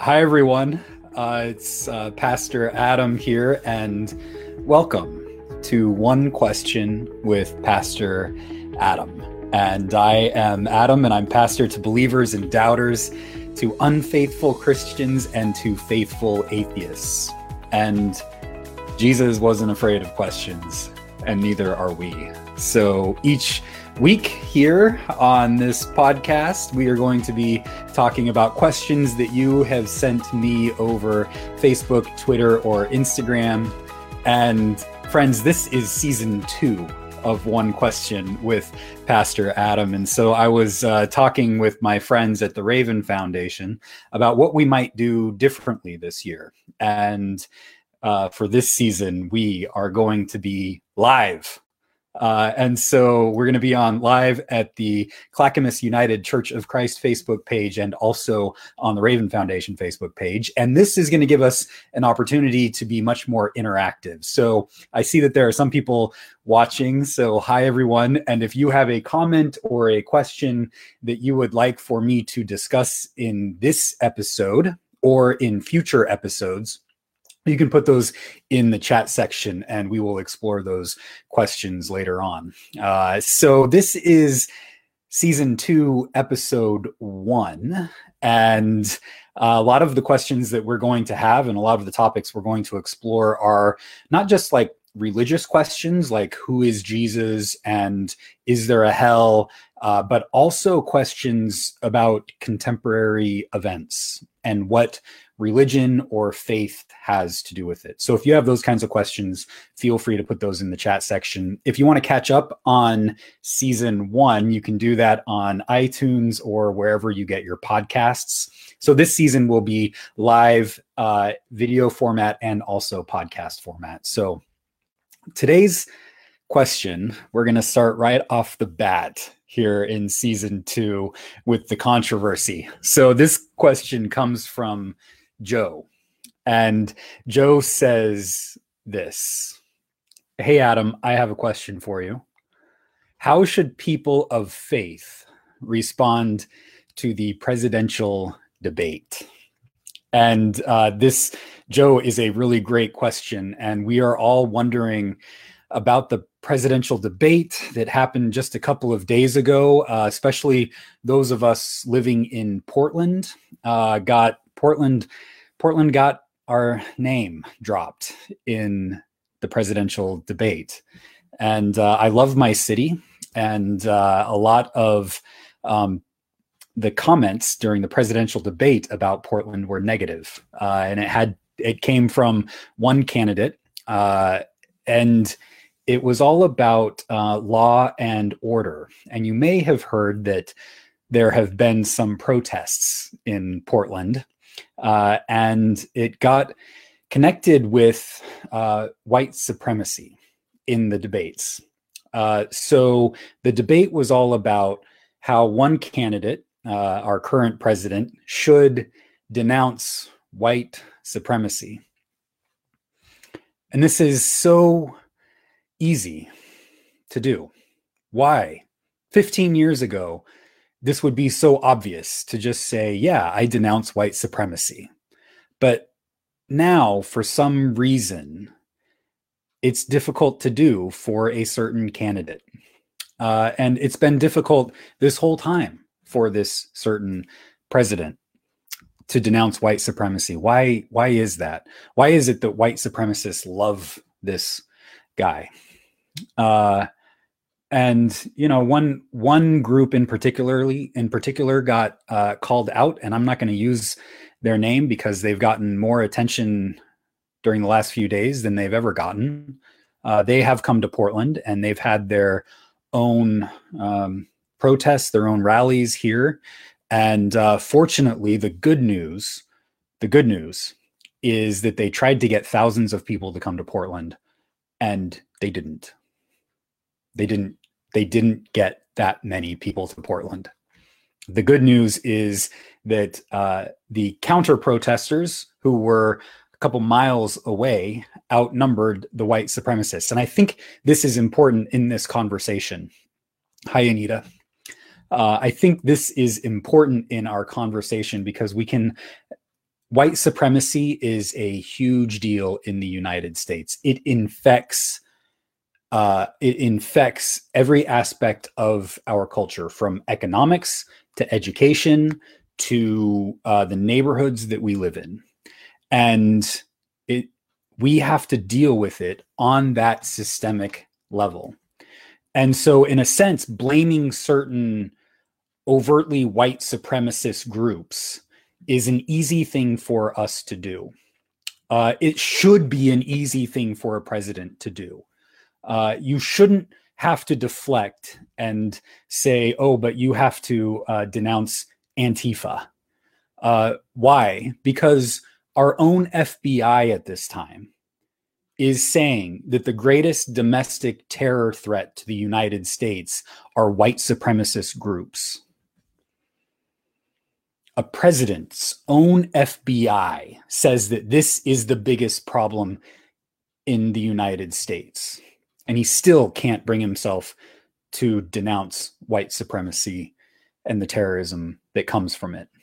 Hi, everyone. It's Pastor Adam here, and welcome to One Question with Pastor Adam. And I am Adam, and I'm pastor to believers and doubters, to unfaithful Christians, and to faithful atheists. And Jesus wasn't afraid of questions, and neither are we. So each week here on this podcast, we are going to be talking about questions that you have sent me over Facebook, Twitter, or Instagram. And friends, this is season 2 of One Question with Pastor Adam. And so I was talking with my friends at the Raven Foundation about what we might do differently this year. And for this season, we are going to be live. And so we're going to be on live at the Clackamas United Church of Christ Facebook page and also on the Raven Foundation Facebook page. And this is going to give us an opportunity to be much more interactive. So I see that there are some people watching. So hi, everyone. And if you have a comment or a question that you would like for me to discuss in this episode or in future episodes, you can put those in the chat section and we will explore those questions later on. So this is season 2, episode 1. And a lot of the questions that we're going to have and a lot of the topics we're going to explore are not just like religious questions, like who is Jesus and is there a hell, but also questions about contemporary events and what religion or faith has to do with it. So if you have those kinds of questions, feel free to put those in the chat section. If you want to catch up on season 1, you can do that on iTunes or wherever you get your podcasts. So this season will be live video format and also podcast format. So today's question, we're going to start right off the bat here in season 2 with the controversy. So this question comes from Joe, and Joe says this: "Hey Adam, I have a question for you. How should people of faith respond to the presidential debate?" And this, Joe, is a really great question, and we are all wondering about the presidential debate that happened just a couple of days ago, especially those of us living in Portland. Portland got our name dropped in the presidential debate. And I love my city, and a lot of the comments during the presidential debate about Portland were negative. And it came from one candidate, and it was all about law and order. And you may have heard that there have been some protests in Portland, and it got connected with white supremacy in the debates. So the debate was all about how one candidate, our current president, should denounce white supremacy. And this is so easy to do. Why? 15 years ago, this would be so obvious to just say, yeah, I denounce white supremacy. But now, for some reason, it's difficult to do for a certain candidate. And it's been difficult this whole time for this certain president to denounce white supremacy. Why is that? Why is it that white supremacists love this guy? And you know, one group in particular got called out, and I'm not going to use their name because they've gotten more attention during the last few days than they've ever gotten. They have come to Portland, and they've had their own protests, their own rallies here. And fortunately, the good news is that they tried to get thousands of people to come to Portland, and they didn't. They didn't get that many people to Portland. The good news is that the counter protesters, who were a couple miles away, outnumbered the white supremacists. And I think this is important in this conversation. Hi, Anita. I think this is important in our conversation because we can white supremacy is a huge deal in the United States. It infects every aspect of our culture, from economics to education to the neighborhoods that we live in. And we have to deal with it on that systemic level. And so, in a sense, blaming certain overtly white supremacist groups is an easy thing for us to do. It should be an easy thing for a president to do. You shouldn't have to deflect and say, oh, but you have to denounce Antifa. Why? Because our own FBI at this time is saying that the greatest domestic terror threat to the United States are white supremacist groups. A president's own FBI says that this is the biggest problem in the United States. And he still can't bring himself to denounce white supremacy and the terrorism that comes from it.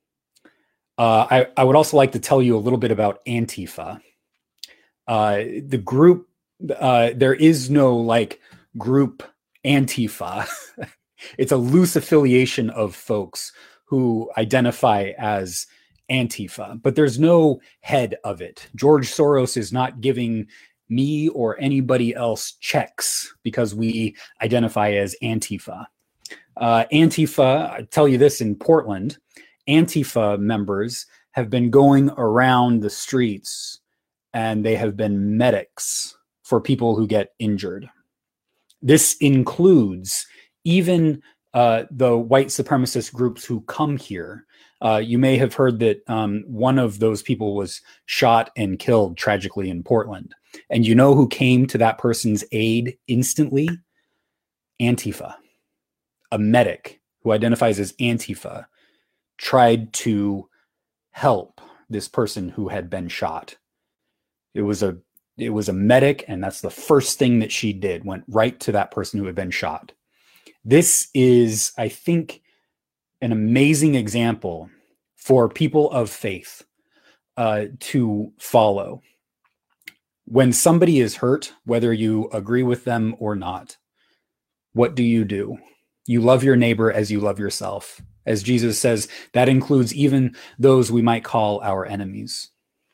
I would also like to tell you a little bit about Antifa. The group, there is no like group Antifa. It's a loose affiliation of folks who identify as Antifa, but there's no head of it. George Soros is not giving me or anybody else checks because we identify as Antifa. Antifa, I tell you this, in Portland, Antifa members have been going around the streets and they have been medics for people who get injured. This includes even the white supremacist groups who come here. You may have heard that one of those people was shot and killed tragically in Portland. And you know who came to that person's aid instantly? Antifa. A medic who identifies as Antifa tried to help this person who had been shot. It was a medic, and that's the first thing that she did, went right to that person who had been shot. This is, I think, an amazing example for people of faith to follow. When somebody is hurt, whether you agree with them or not, what do? You love your neighbor as you love yourself. As Jesus says, that includes even those we might call our enemies.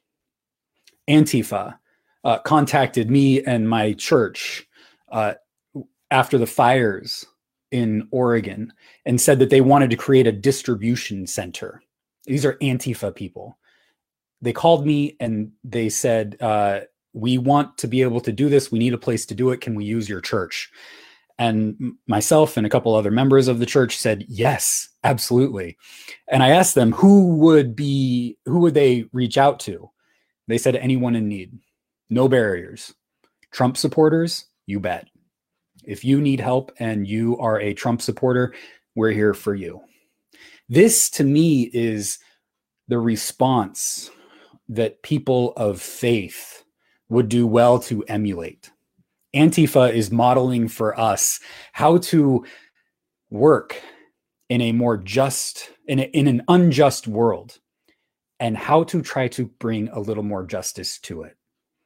Antifa contacted me and my church after the fires in Oregon and said that they wanted to create a distribution center. These are Antifa people. They called me and they said, we want to be able to do this. We need a place to do it. Can we use your church? And myself and a couple other members of the church said, yes, absolutely. And I asked them, who would they reach out to? They said, anyone in need. No barriers. Trump supporters, you bet. If you need help and you are a Trump supporter, we're here for you. This, to me, is the response that people of faith would do well to emulate. Antifa is modeling for us how to work in a more just, in an unjust world, and how to try to bring a little more justice to it.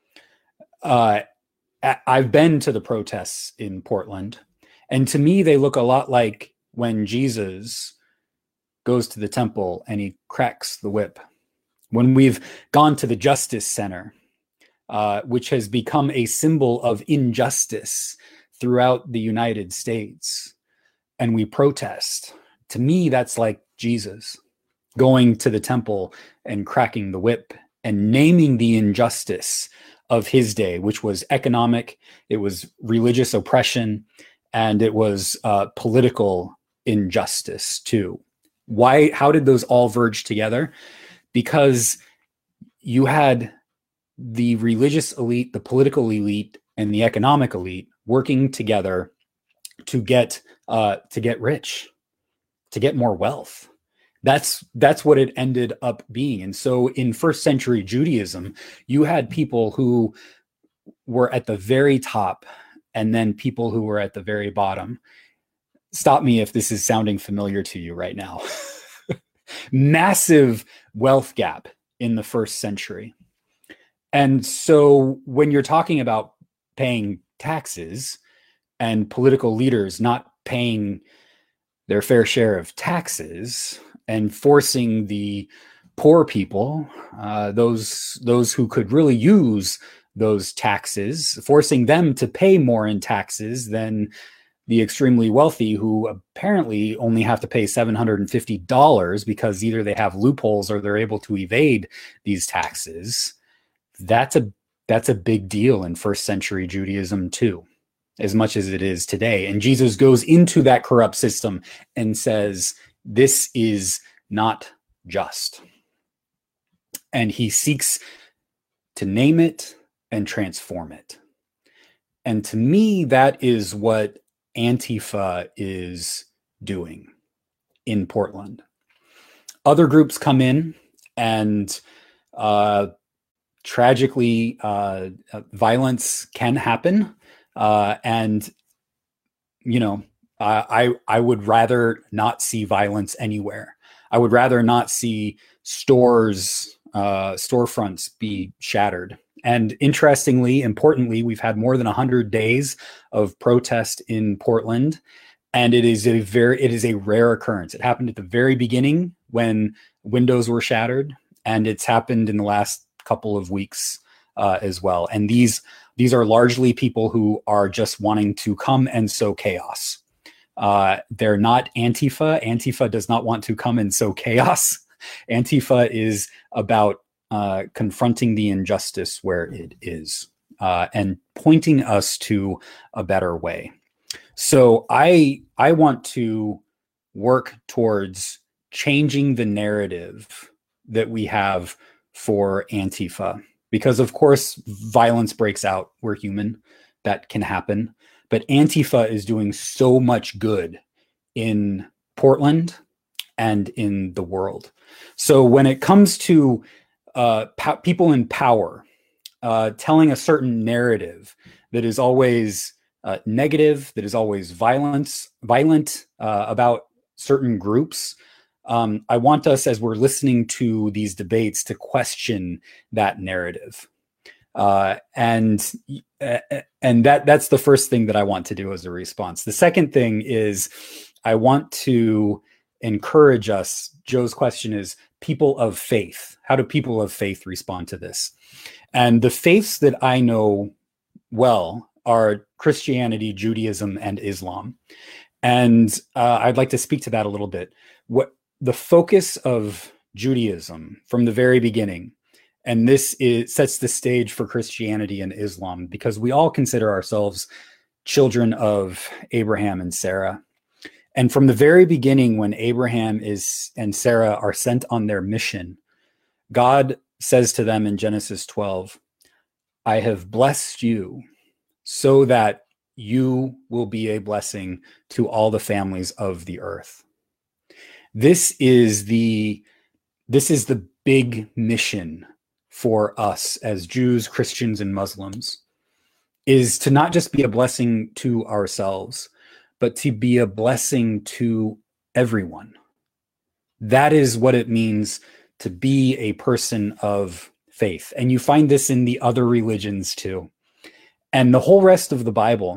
I've been to the protests in Portland, and to me, they look a lot like when Jesus goes to the temple and he cracks the whip. When we've gone to the Justice Center, which has become a symbol of injustice throughout the United States, and we protest. To me, that's like Jesus going to the temple and cracking the whip and naming the injustice of his day, which was economic, it was religious oppression, and it was political injustice too. Why? How did those all verge together? Because you had the religious elite, the political elite, and the economic elite working together to get rich, to get more wealth. That's what it ended up being. And so in first century Judaism, you had people who were at the very top and then people who were at the very bottom. Stop me if this is sounding familiar to you right now. Massive wealth gap in the first century. And so when you're talking about paying taxes and political leaders not paying their fair share of taxes and forcing the poor people, those who could really use those taxes, forcing them to pay more in taxes than the extremely wealthy, who apparently only have to pay $750 because either they have loopholes or they're able to evade these taxes. That's a big deal in first century Judaism too, as much as it is today. And Jesus goes into that corrupt system and says, this is not just. And he seeks to name it and transform it. And to me, that is what Antifa is doing in Portland. Other groups come in and tragically, violence can happen. And, you know, I would rather not see violence anywhere. I would rather not see storefronts be shattered. And interestingly, importantly, we've had more than 100 days of protest in Portland, and it is a rare occurrence. It happened at the very beginning when windows were shattered, and it's happened in the last couple of weeks as well. And these are largely people who are just wanting to come and sow chaos. They're not Antifa. Antifa does not want to come and sow chaos. Antifa is about confronting the injustice where it is, and pointing us to a better way. So I want to work towards changing the narrative that we have for Antifa, because of course violence breaks out. We're human. That can happen. But Antifa is doing so much good in Portland and in the world. So when it comes to people in power telling a certain narrative that is always negative, that is always violent about certain groups, I want us, as we're listening to these debates, to question that narrative. And that's the first thing that I want to do as a response. The second thing is I want to encourage us. Joe's question is people of faith. How do people of faith respond to this? And the faiths that I know well are Christianity, Judaism, and Islam. And I'd like to speak to that a little bit. What the focus of Judaism from the very beginning, and sets the stage for Christianity and Islam, because we all consider ourselves children of Abraham and Sarah. And from the very beginning, when Abraham and Sarah are sent on their mission, God says to them in Genesis 12, I have blessed you so that you will be a blessing to all the families of the earth. This is the big mission for us as Jews, Christians, and Muslims, is to not just be a blessing to ourselves, but to be a blessing to everyone. That is what it means to be a person of faith. And you find this in the other religions too. And the whole rest of the Bible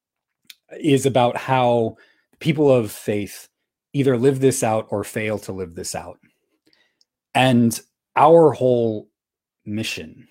is about how people of faith either live this out or fail to live this out. And our whole mission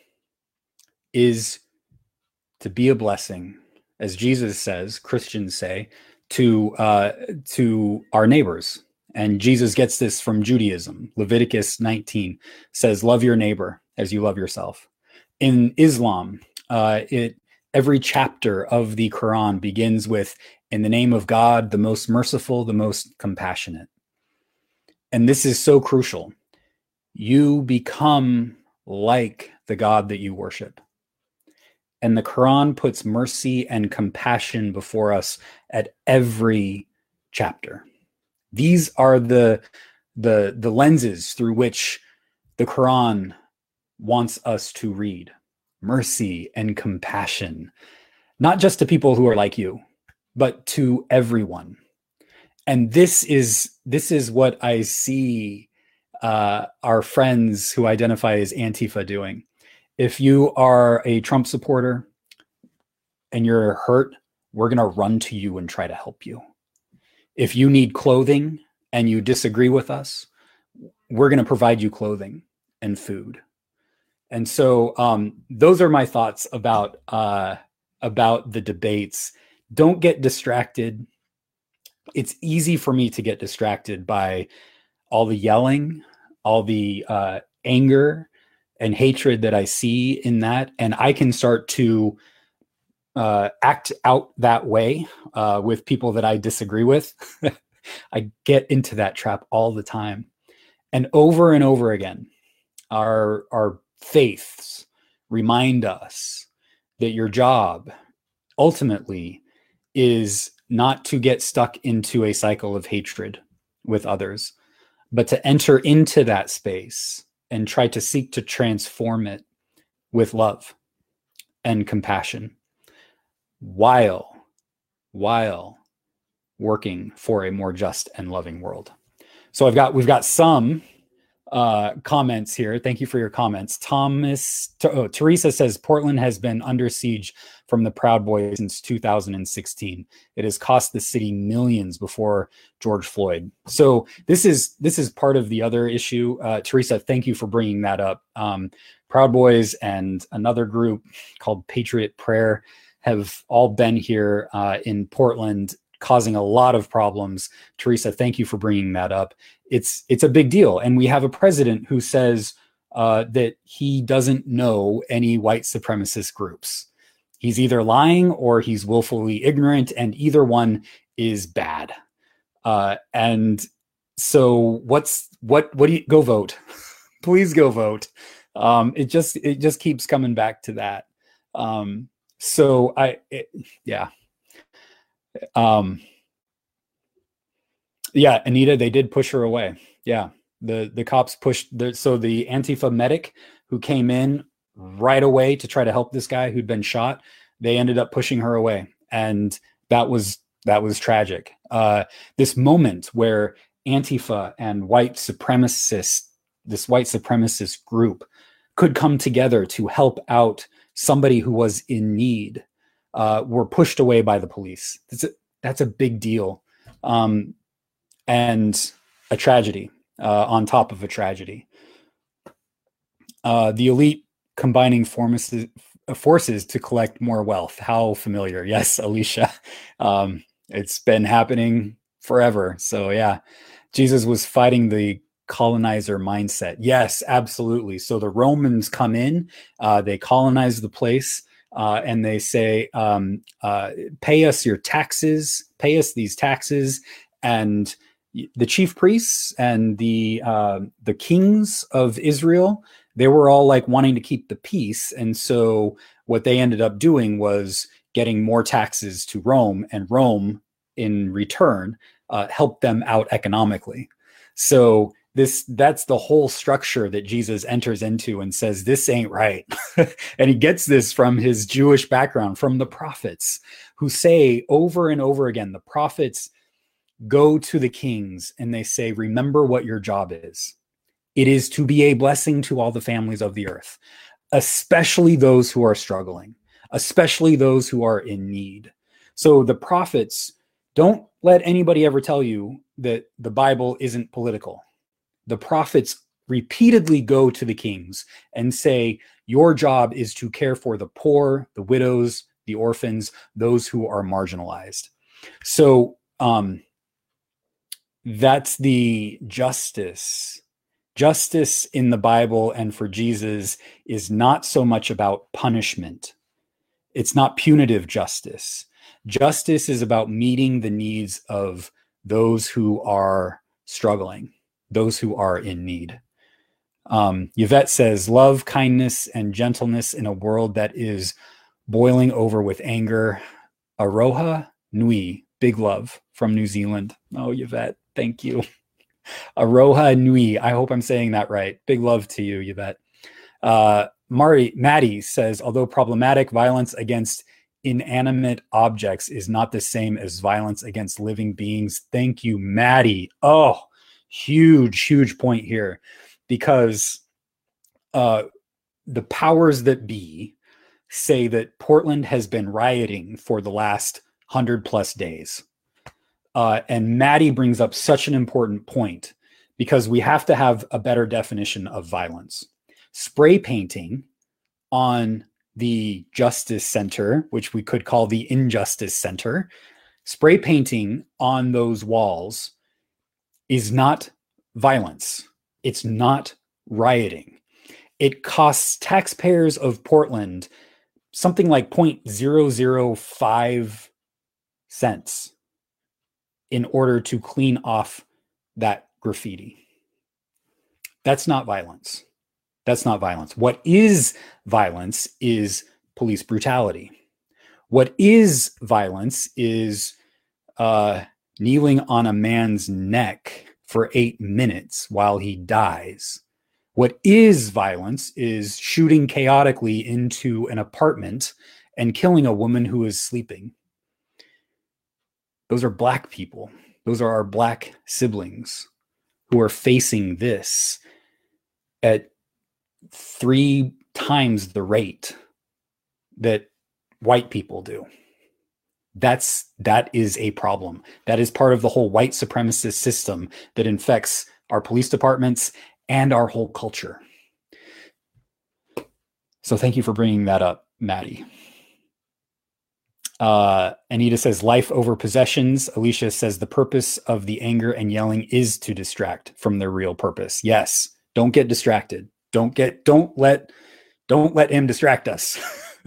is to be a blessing, as Jesus says, Christians say, to our neighbors. And Jesus gets this from Judaism. Leviticus 19 says, love your neighbor as you love yourself. In Islam, every chapter of the Quran begins with, in the name of God, the most merciful, the most compassionate. And this is so crucial. You become like the God that you worship. And the Quran puts mercy and compassion before us at every chapter. These are the lenses through which the Quran wants us to read. Mercy and compassion, not just to people who are like you, but to everyone. And this is what I see our friends who identify as Antifa doing. If you are a Trump supporter and you're hurt, we're going to run to you and try to help you. If you need clothing and you disagree with us, we're going to provide you clothing and food. And so those are my thoughts about the debates. Don't get distracted. It's easy for me to get distracted by all the yelling, all the anger and hatred that I see in that. And I can start to act out that way with people that I disagree with. I get into that trap all the time. And over again, our faiths remind us that your job ultimately is not to get stuck into a cycle of hatred with others, but to enter into that space and try to seek to transform it with love and compassion while working for a more just and loving world. So we've got some comments here. Thank you for your comments. Teresa says Portland has been under siege from the Proud Boys since 2016. It has cost the city millions before George Floyd. So this is part of the other issue. Teresa, thank you for bringing that up. Proud Boys and another group called Patriot Prayer have all been here in Portland, causing a lot of problems. Teresa, thank you for bringing that up. It's a big deal. And we have a president who says that he doesn't know any white supremacist groups. He's either lying or he's willfully ignorant, and either one is bad. And so what do you go vote? Please go vote. It just keeps coming back to that. Yeah, Anita, they did push her away. Yeah, the cops pushed. So the Antifa medic who came in right away to try to help this guy who'd been shot, they ended up pushing her away, and that was tragic. This moment where Antifa and this white supremacist group could come together to help out somebody who was in need, were pushed away by the police. That's a big deal. And a tragedy on top of a tragedy. The elite combining forces to collect more wealth. How familiar? Yes, Alicia. It's been happening forever. So yeah, Jesus was fighting the colonizer mindset. Yes, absolutely. So the Romans come in, they colonize the place, and they say, pay us your taxes, pay us these taxes. And the chief priests and the kings of Israel, they were all like wanting to keep the peace. And so what they ended up doing was getting more taxes to Rome, and Rome in return helped them out economically. So that's the whole structure that Jesus enters into and says, this ain't right. And he gets this from his Jewish background, from the prophets, who say over and over again, the prophets go to the kings and they say, remember what your job is. It is to be a blessing to all the families of the earth, especially those who are struggling, especially those who are in need. So the prophets, don't let anybody ever tell you that the Bible isn't political. The prophets repeatedly go to the kings and say, your job is to care for the poor, the widows, the orphans, those who are marginalized. So that's the justice. Justice in the Bible and for Jesus is not so much about punishment. It's not punitive justice. Justice is about meeting the needs of those who are struggling, those who are in need. Yvette says, love, kindness, and gentleness in a world that is boiling over with anger. Aroha Nui, big love from New Zealand. Oh, Yvette, thank you. Aroha Nui, I hope I'm saying that right. Big love to you, Yvette. Maddie says, although problematic, violence against inanimate objects is not the same as violence against living beings. Thank you, Maddie. Oh, huge point here, because the powers that be say that Portland has been rioting for the last 100+ days. And Maddie brings up such an important point, because we have to have a better definition of violence. Spray painting on the Justice Center, which we could call the Injustice Center, spray painting on those walls is not violence. It's not rioting. It costs taxpayers of Portland something like 0.005 cents in order to clean off that graffiti. That's not violence. That's not violence. What is violence is police brutality. What is violence is kneeling on a man's neck for 8 minutes while he dies. What is violence is shooting chaotically into an apartment and killing a woman who is sleeping. Those are Black people. Those are our Black siblings who are facing this at 3 times the rate that white people do. That is a problem. That is part of the whole white supremacist system that infects our police departments and our whole culture. So thank you for bringing that up, Maddie. Anita says life over possessions. Alicia says the purpose of the anger and yelling is to distract from their real purpose. Yes. Don't get distracted. Don't let him distract us.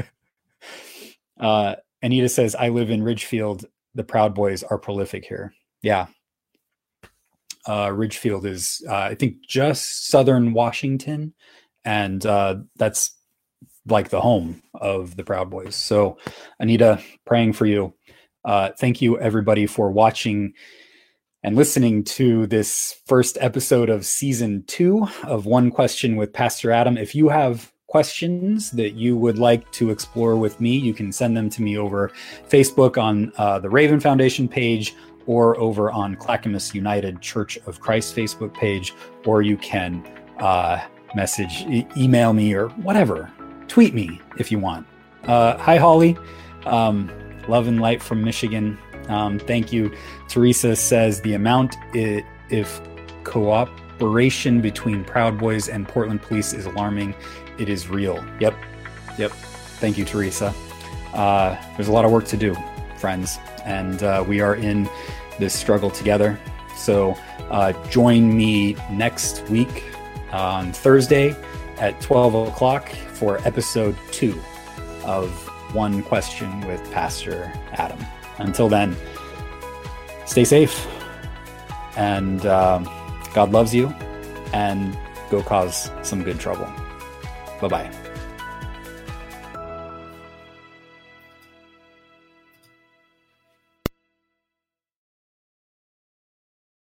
Anita says, I live in Ridgefield. The Proud Boys are prolific here. Yeah. Ridgefield is, I think, just southern Washington. And that's like the home of the Proud Boys. So, Anita, praying for you. Thank you, everybody, for watching and listening to this first episode of season 2 of One Question with Pastor Adam. If you have questions that you would like to explore with me, you can send them to me over Facebook on the Raven Foundation page, or over on Clackamas United Church of Christ Facebook page, or you can email me, or whatever. Tweet me if you want. Hi, Holly. Love and light from Michigan. Thank you. Teresa says the amount if cooperation between Proud Boys and Portland police is alarming. It is real. Yep. Thank you, Teresa. There's a lot of work to do, friends, and we are in this struggle together. So join me next week on Thursday at 12 o'clock for episode 2 of One Question with Pastor Adam. Until then, stay safe, and God loves you, and go cause some good trouble. Bye-bye.